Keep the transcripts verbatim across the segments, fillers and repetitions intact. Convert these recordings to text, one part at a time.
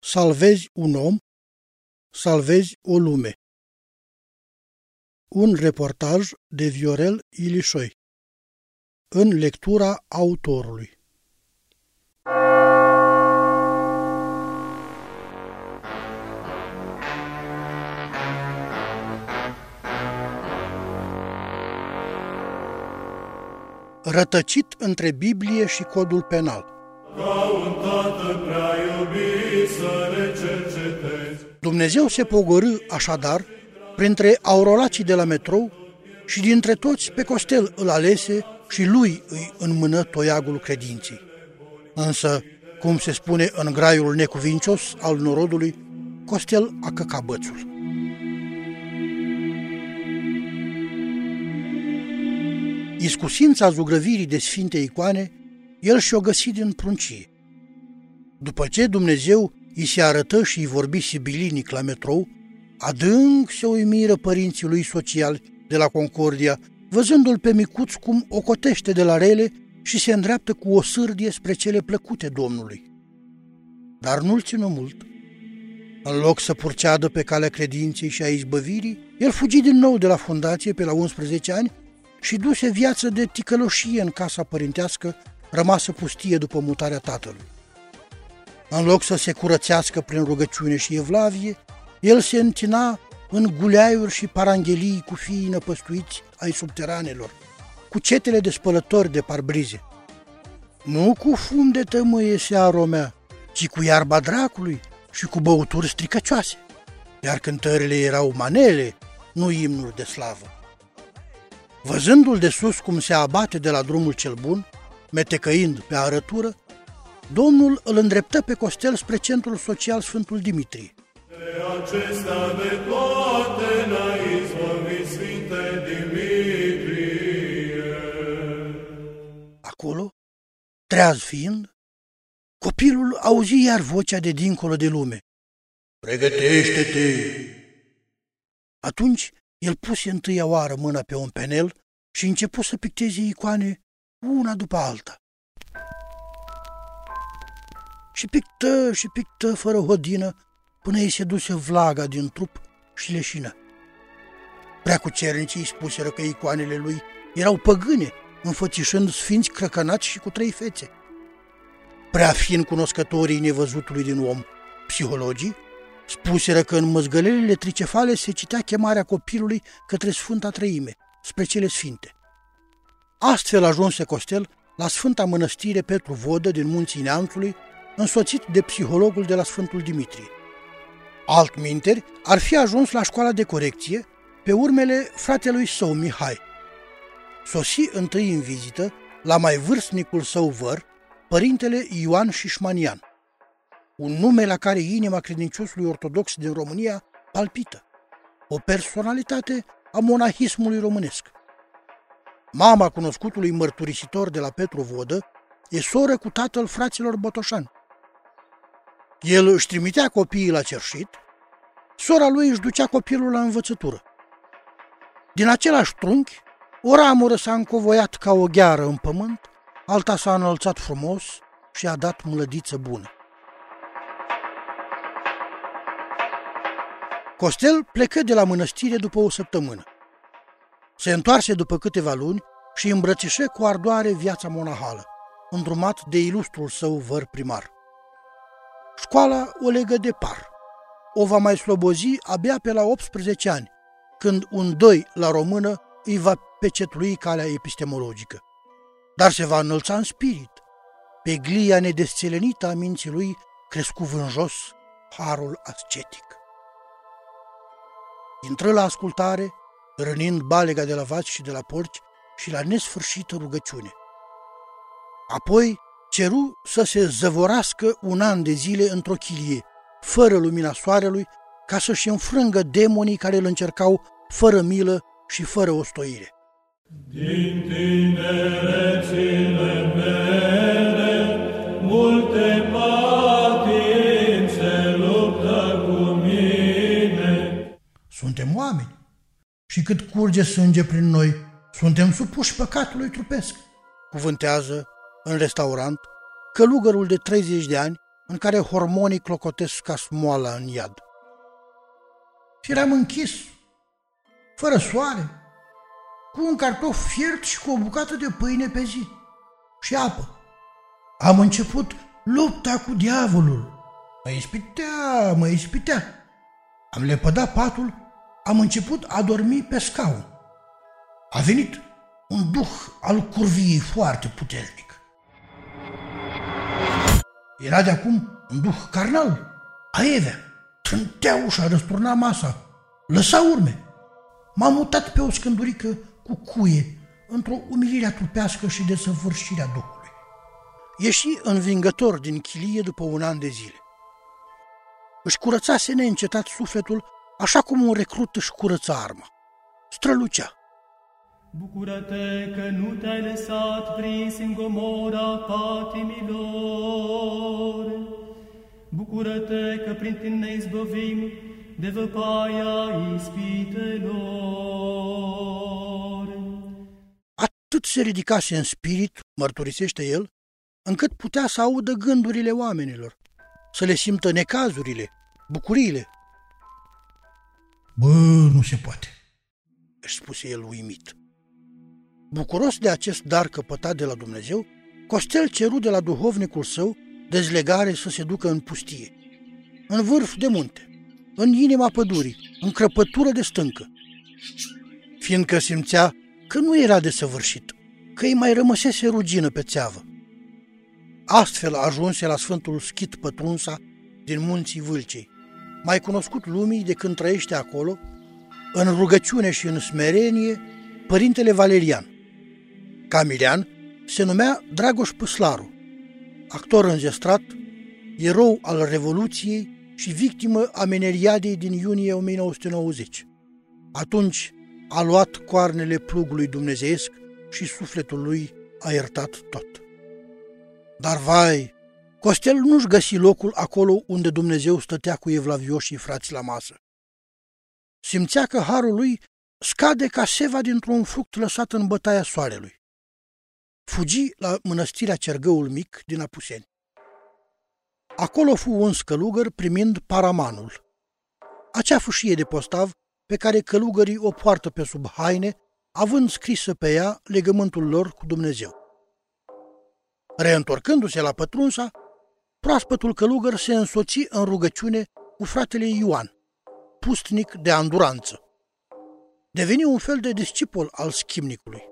Salvezi un om, salvezi o lume. Un reportaj de Viorel Ilișoi, în lectura autorului. Rătăcit între Biblie și codul penal. Ca un tată prea iubit să ne cercetezi. Dumnezeu se pogorî așadar printre aurolacii de la metrou și dintre toți pe Costel îl alese și lui îi înmână toiagul credinței. Însă, cum se spune în graiul necuvincios al norodului, Costel a căcat bățul. Iscusința zugrăvirii de sfinte icoane, el și-o găsi din pruncie. După ce Dumnezeu îi se arătă și îi vorbi sibilinic la metrou, adânc se uimiră părinții lui sociali de la Concordia, văzându-l pe micuț cum o cotește de la rele și se îndreaptă cu o sârdie spre cele plăcute Domnului. Dar nu-l țină mult. În loc să purceadă pe calea credinței și a izbăvirii, el fugi din nou de la fundație pe la unsprezece ani și duse viață de ticăloșie în casa părintească, rămasă pustie după mutarea tatălui. În loc să se curățească prin rugăciune și evlavie, el se întina în guleaiuri și paranghelii cu fiii năpăstuiți ai subteranelor, cu cetele de spălători de parbrize. Nu cu fum de tămâie se aromea, ci cu iarba dracului și cu băuturi stricăcioase, iar cântările erau manele, nu imnuri de slavă. Văzându-l de sus cum se abate de la drumul cel bun, metecăind pe arătură, Domnul îl îndreptă pe Costel spre centrul social Sfântul Dimitrie. De acesta de toate n-a izbăvit Sfinte Dimitrie. Acolo, treaz fiind, copilul auzi iar vocea de dincolo de lume. Pregătește-te! Atunci el puse întâia oară mâna pe un penel și începu să picteze icoane una după alta. Și pictă și pictă fără hodină până îi se duse vlaga din trup și leșină. Preacucernicii spuseră că icoanele lui erau păgâne, înfățișând sfinți crăcănați și cu trei fețe. Prea fiind cunoscătorii nevăzutului din om, psihologii, spuseră că în măzgălelele tricefale se citea chemarea copilului către Sfânta Treime, spre cele sfinte. Astfel ajunse Costel la Sfânta Mănăstire Petru Vodă din Munții Neamțului, însoțit de psihologul de la Sfântul Dimitrie. Altminteri ar fi ajuns la școala de corecție pe urmele fratelui său Mihai. Sosi întâi în vizită la mai vârstnicul său văr, părintele Ioan Șișmanian, un nume la care inima credinciosului ortodox din România palpită, o personalitate a monahismului românesc. Mama cunoscutului mărturisitor de la Petru Vodă e soră cu tatăl fraților Botoșani. El își trimitea copiii la cerșit, sora lui își ducea copilul la învățătură. Din același trunchi, o ramură s-a încovoiat ca o gheară în pământ, alta s-a înălțat frumos și a dat mlădiță bună. Costel plecă de la mănăstire după o săptămână. Se întoarse după câteva luni și îmbrățișe cu ardoare viața monahală, îndrumat de ilustrul său văr primar. Școala o legă de par. O va mai slobozi abia pe la optsprezece ani, când un doi la română îi va pecetlui calea epistemologică. Dar se va înălța în spirit. Pe glia nedesțelenită a minții lui crescu vânjos harul ascetic. Intră la ascultare, rănind balega de la vaci și de la porci și la nesfârșită rugăciune. Apoi ceru să se zăvorască un an de zile într-o chilie, fără lumina soarelui, ca să-și înfrângă demonii care îl încercau fără milă și fără ostoire. Din tinerețile mele, multe patințe luptă cu mine. Suntem oameni și cât curge sânge prin noi, suntem supuși păcatului trupesc, cuvântează în restaurant călugărul de treizeci de ani în care hormonii clocotesc ca smoala în iad. Și eram închis, fără soare, cu un cartof fiert și cu o bucată de pâine pe zi și apă. Am început lupta cu diavolul. Mă ispitea, mă ispitea. Am lepădat patul, am început a dormi pe scaun. A venit un duh al curviei foarte puternic. Era de acum un duh carnal, aievea, trântea ușa, răsturna masa, lăsa urme. M-am mutat pe o scândurică cu cuie, într-o umilire trupească și desăvârșirea Duhului. Ieși învingător din chilie după un an de zile. Își curățase neîncetat sufletul, așa cum un recrut își curăță arma. Strălucea. Bucură-te că nu te-ai lăsat prins în gomora patimilor. Bucură-te că prin tine ne izbăvim de văpaia ispitelor. Atât se ridicase în spirit, mărturisește el, încât putea să audă gândurile oamenilor, să le simtă necazurile, bucuriile. Bă, nu se poate, își spuse el uimit. Bucuros de acest dar căpătat de la Dumnezeu, Costel ceru de la duhovnicul său dezlegare să se ducă în pustie, în vârf de munte, în inima pădurii, în crăpătură de stâncă, fiindcă simțea că nu era desăvârșit, că îi mai rămăsese rugină pe țeavă. Astfel ajunse la Sfântul Schit Pătrunsa din munții Vâlcei, mai cunoscut lumii de când trăiește acolo, în rugăciune și în smerenie, părintele Valerian. Camilian se numea Dragoș Păslaru, actor înzestrat, erou al Revoluției și victimă a Meneriadei din iunie o mie nouă sute nouăzeci. Atunci a luat coarnele plugului dumnezeiesc și sufletul lui a iertat tot. Dar vai, Costel nu-și găsi locul acolo unde Dumnezeu stătea cu evlavioșii frați la masă. Simțea că harul lui scade ca seva dintr-un fruct lăsat în bătaia soarelui. Fugi la mănăstirea Cergăul Mic din Apuseni. Acolo fu uns călugăr primind paramanul, acea fâșie de postav pe care călugării o poartă pe sub haine, având scrisă pe ea legământul lor cu Dumnezeu. Reîntorcându-se la Pătrunsa, proaspătul călugăr se însoți în rugăciune cu fratele Ioan, pustnic de anduranță. Deveni un fel de discipol al schimnicului.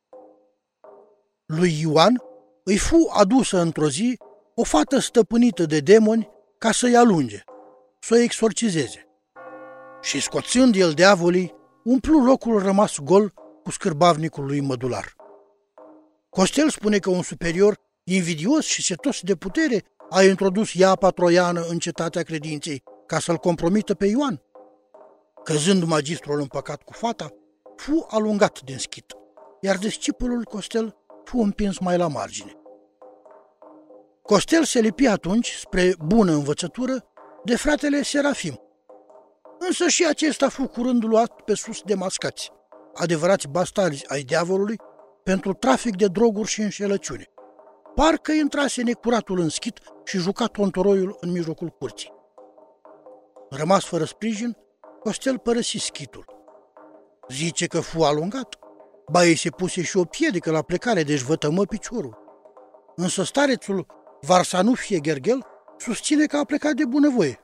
Lui Ioan îi fu adusă într-o zi o fată stăpânită de demoni ca să-i alunge, să o exorcizeze. Și scoțând el diavolii, umplu locul rămas gol cu scârbavnicul lui mădular. Costel spune că un superior invidios și setos de putere a introdus iapa troiană în cetatea credinței ca să-l compromită pe Ioan. Căzând magistrul în păcat cu fata, fu alungat din schit, iar discipolul Costel fu împins mai la margine. Costel se lipi atunci, spre bună învățătură, de fratele Serafim, însă și acesta fu curând luat pe sus de mascați, adevărați bastarzi ai diavolului, pentru trafic de droguri și înșelăciune. Parcă intrase necuratul în schit și juca tontoroiul în mijlocul curții. Rămas fără sprijin, Costel părăsi schitul. Zice că fu alungat, ba ei se puse și o piedică la plecare, deci vătămă piciorul. Însă starețul Varsanufie Gherghel susține că a plecat de bunăvoie.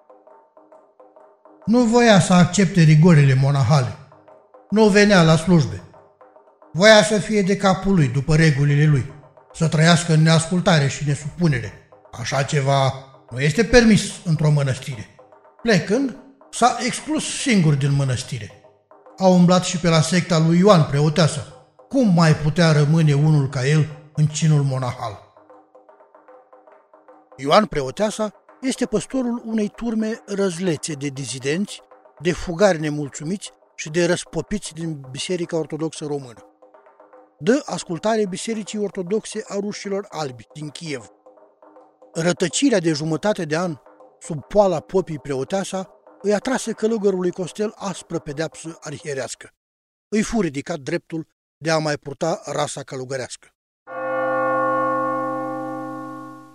Nu voia să accepte rigorile monahale, nu venea la slujbe. Voia să fie de capul lui, după regulile lui, să trăiască în neascultare și nesupunere. Așa ceva nu este permis într-o mănăstire. Plecând, s-a exclus singur din mănăstire. A umblat și pe la secta lui Ioan Preoteasa. Cum mai putea rămâne unul ca el în cinul monahal? Ioan Preoteasa este păstorul unei turme răzlețe de dizidenți, de fugari nemulțumiți și de răspopiți din Biserica Ortodoxă Română. Dă ascultare Bisericii Ortodoxe a Rușilor Albi din Kiev. Rătăcirea de jumătate de an sub poala popii Preoteasa îi atrase călugărului Costel aspră pedeapsă arhierească. Îi fu ridicat dreptul de a mai purta rasa călugărească.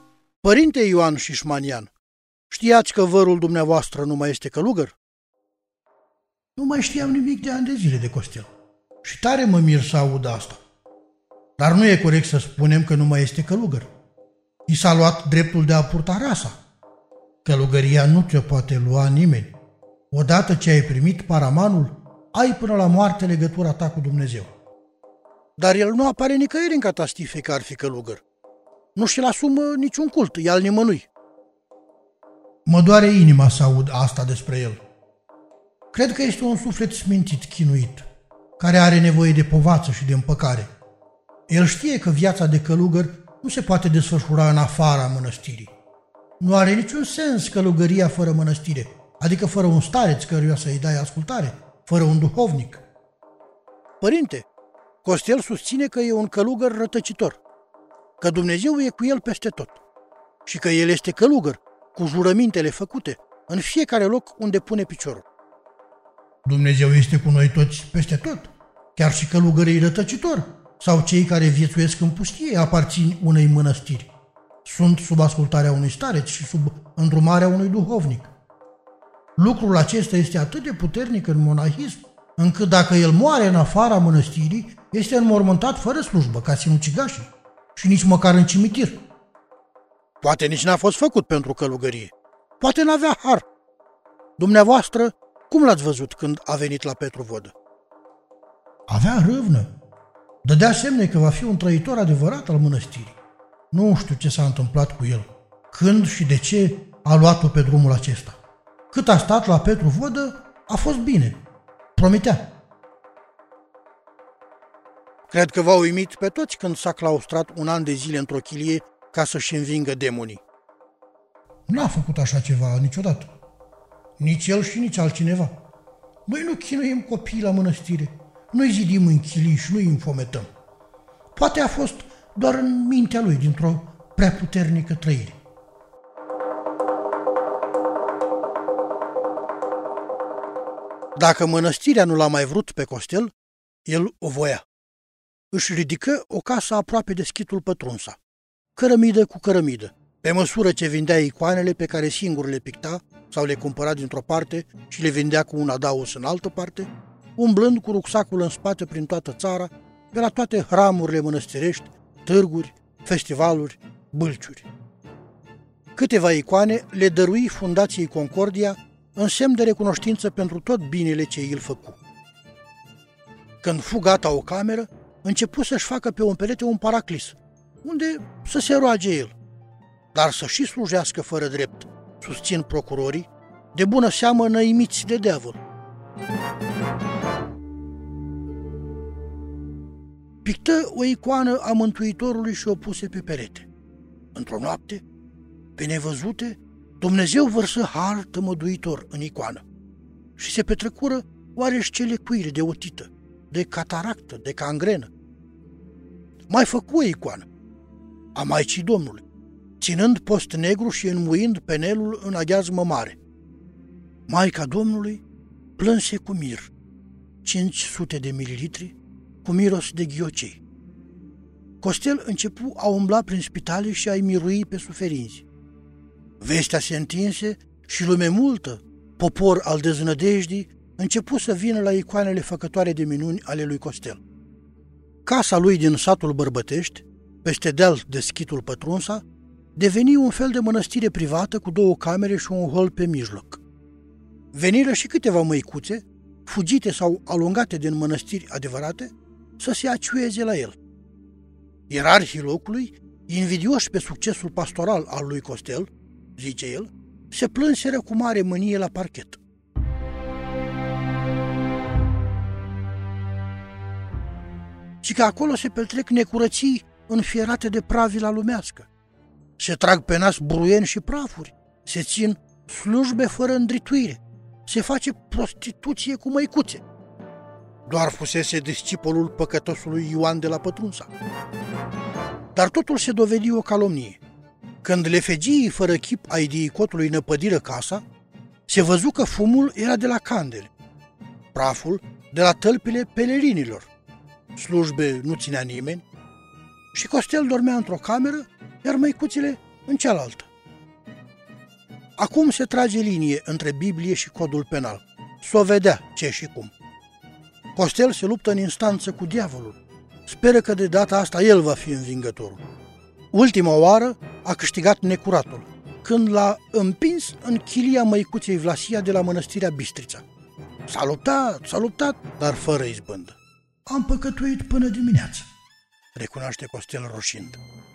Părinte Ioan Șișmanian, știați că vărul dumneavoastră nu mai este călugăr? Nu mai știam nimic de ani de zile de Costel. Și tare mă mir să aud asta. Dar nu e corect să spunem că nu mai este călugăr. I s-a luat dreptul de a purta rasa. Călugăria nu ți-o poate lua nimeni. Odată ce ai primit paramanul, ai până la moarte legătura ta cu Dumnezeu. Dar el nu apare nicăieri în catastife că ar fi călugăr. Nu și-l asumă niciun cult, e al nimănui. Mă doare inima să aud asta despre el. Cred că este un suflet smintit, chinuit, care are nevoie de povață și de împăcare. El știe că viața de călugăr nu se poate desfășura în afara mănăstirii. Nu are niciun sens călugăria fără mănăstire, adică fără un stareț căruia să-i dai ascultare, fără un duhovnic. Părinte, Costel susține că e un călugăr rătăcitor, că Dumnezeu e cu el peste tot și că el este călugăr, cu jurămintele făcute, în fiecare loc unde pune piciorul. Dumnezeu este cu noi toți peste tot, chiar și călugării rătăcitori sau cei care viețuiesc în pustie aparțin unei mănăstiri. Sunt sub ascultarea unui stareț și sub îndrumarea unui duhovnic. Lucrul acesta este atât de puternic în monahism, încât dacă el moare în afara mănăstirii, este înmormântat fără slujbă, ca sinucigașii, și nici măcar în cimitir. Poate nici n-a fost făcut pentru călugărie. Poate n-avea har. Dumneavoastră, cum l-ați văzut când a venit la Petru Vodă? Avea râvnă. Dădea semne că va fi un trăitor adevărat al mănăstirii. Nu știu ce s-a întâmplat cu el, când și de ce a luat-o pe drumul acesta. Cât a stat la Petru Vodă, a fost bine. Promitea. Cred că v-a uimit pe toți când s-a claustrat un an de zile într-o chilie ca să-și învingă demonii. N-a făcut așa ceva niciodată. Nici el și nici altcineva. Noi nu chinuim copiii la mănăstire. Noi zidim în chilii și nu îi înfometăm. Poate a fost doar în mintea lui, dintr-o prea puternică trăire. Dacă mănăstirea nu l-a mai vrut pe Costel, el o voia. Își ridică o casă aproape de schitul Pătrunsa, cărămidă cu cărămidă, pe măsură ce vindea icoanele pe care singur le picta sau le cumpăra dintr-o parte și le vindea cu un adaos în altă parte, umblând cu rucsacul în spate prin toată țara, pe la toate hramurile mănăstirești, târguri, festivaluri, bâlciuri. Câteva icoane le dărui Fundației Concordia în semn de recunoștință pentru tot binele ce îl făcu. Când fu gata o cameră, începu să-și facă pe un perete un paraclis, unde să se roage el, dar să și slujească fără drept, susțin procurorii, de bună seamă năimiți de diavol. Pictă o icoană a Mântuitorului și o puse pe perete. Într-o noapte, pe nevăzute, Dumnezeu vărsă har tămăduitor în icoană și se petrecură oareși cele cuire de otită, de cataractă, de cangrenă. Mai făcu o icoană a Maicii Domnului, ținând post negru și înmuind penelul în aghiazmă mare. Maica Domnului plânse cu mir, cinci sute de mililitri, cu miros de ghiocei. Costel începu a umbla prin spitale și a-i mirui pe suferinți. Vestea se întinse și lume multă, popor al deznădejdii, începu să vină la icoanele făcătoare de minuni ale lui Costel. Casa lui din satul Bărbătești, peste deal de schitul Pătrunsa, deveni un fel de mănăstire privată cu două camere și un hol pe mijloc. Veniră și câteva măicuțe, fugite sau alungate din mănăstiri adevărate, să se aciueze la el. Ierarhii locului, invidioși pe succesul pastoral al lui Costel, zice el, se plânseră cu mare mânie la parchet. Și că acolo se petrec necurății înfierate de pravila lumească. Se trag pe nas buruieni și prafuri, se țin slujbe fără îndrituire, se face prostituție cu măicuțe. Doar fusese discipolul păcătosului Ioan de la Pătrunsa. Dar totul se dovedi o calomnie. Când lefegiii fără chip ai diicotului năpădiră casa, se văzu că fumul era de la candele, praful de la tălpile pelerinilor, slujbe nu ținea nimeni și Costel dormea într-o cameră, iar măicuțele în cealaltă. Acum se trage linie între Biblie și codul penal. S-o vedea ce și cum. Costel se luptă în instanță cu diavolul. Speră că de data asta el va fi învingătorul. Ultima oară a câștigat necuratul, când l-a împins în chilia măicuței Vlasia de la mănăstirea Bistrița. S-a luptat, s-a luptat, dar fără izbândă. Am păcătuit până dimineață, recunoaște Costel roșind.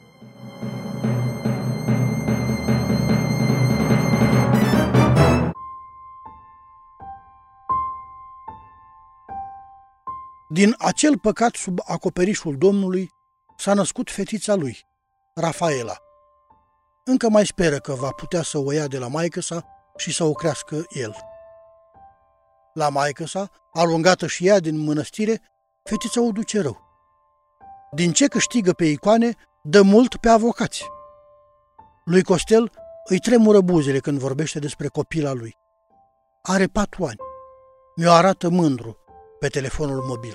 Din acel păcat sub acoperișul Domnului s-a născut fetița lui, Rafaela. Încă mai speră că va putea să o ia de la maică-sa și să o crească el. La maică-sa, alungată și ea din mănăstire, fetița o duce rău. Din ce câștigă pe icoane, dă mult pe avocați. Lui Costel îi tremură buzele când vorbește despre copila lui. Are patru ani. Mi-o arată mândru pe telefonul mobil.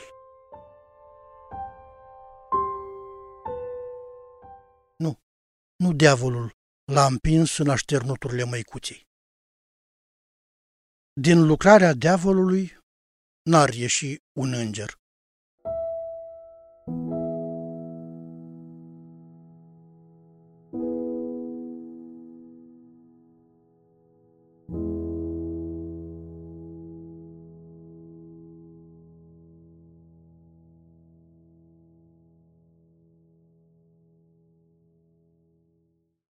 Nu, nu diavolul l-a împins în așternuturile măicuței. Din lucrarea diavolului n-ar ieși un înger.